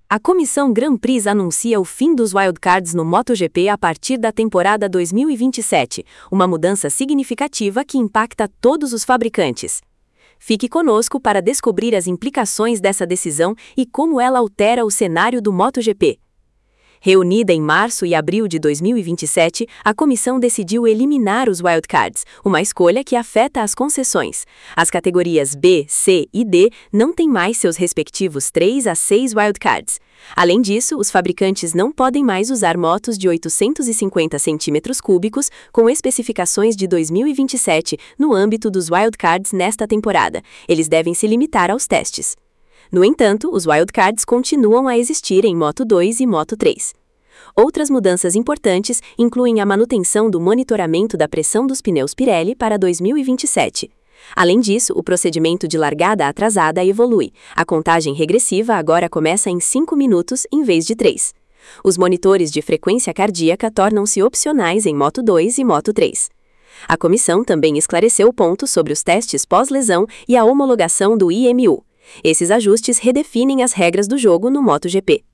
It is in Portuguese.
A comissão Grand Prix anuncia o fim dos wildcards no MotoGP a partir da temporada 2027, uma mudança significativa que impacta todos os fabricantes. Fique conosco para descobrir as implicações dessa decisão e como ela altera o cenário do MotoGP. Reunida em março e abril de 2027, a comissão decidiu eliminar os wildcards, uma escolha que afeta as concessões. As categorias B, C e D não têm mais seus respectivos 3 a 6 wildcards. Além disso, os fabricantes não podem mais usar motos de 850 cm3 com especificações de 2027 no âmbito dos wildcards nesta temporada. Eles devem se limitar aos testes. No entanto, os wildcards continuam a existir em Moto 2 e Moto 3. Outras mudanças importantes incluem a manutenção do monitoramento da pressão dos pneus Pirelli para 2027. Além disso, o procedimento de largada atrasada evolui. A contagem regressiva agora começa em 5 minutos em vez de 3. Os monitores de frequência cardíaca tornam-se opcionais em Moto 2 e Moto 3. A comissão também esclareceu pontos sobre os testes pós-lesão e a homologação do IMU. Esses ajustes redefinem as regras do jogo no MotoGP.